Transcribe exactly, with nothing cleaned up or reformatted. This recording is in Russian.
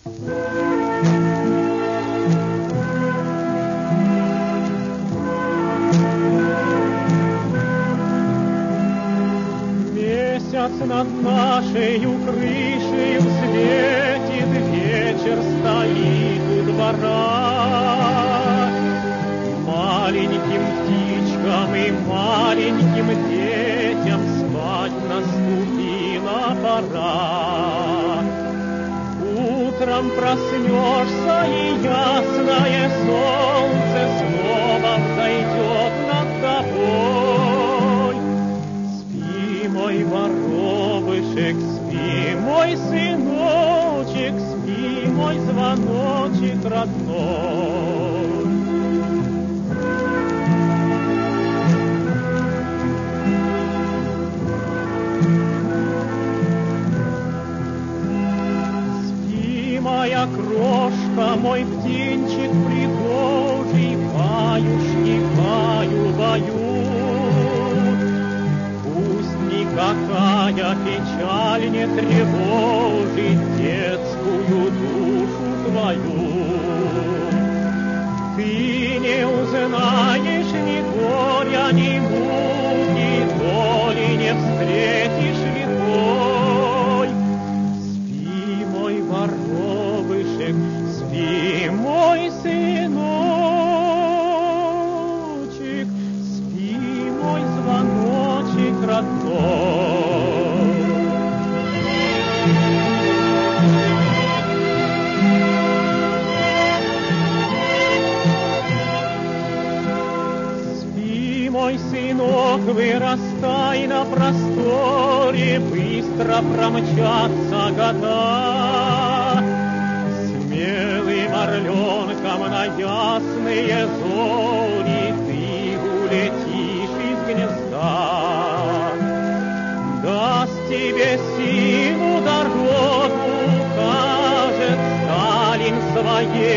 Месяц над нашею крышею светит, вечер стоит у двора. Маленьким птичкам и маленьким детям спать наступила пора. Утром проснешься, и ясное солнце снова взойдет над тобой. Спи, мой воробышек, спи, мой сыночек, спи, мой звоночек родной. Моя крошка, мой птенчик пригожий, баюшки, баю, баю. Пусть никакая печаль не тревожит детскую душу твою. Ты не узнаешь ни горя, ни муки, доли не встретишь лихой. Спи, мой воробышек, спи, мой сыночек, спи, мой звоночек родной. Спи, мой сынок, вырастай на просторе, быстро промчатся года. Смелым орленком на ясные зори ты улетишь из гнезда. Даст тебе силу дорогу, укажет Сталин своей.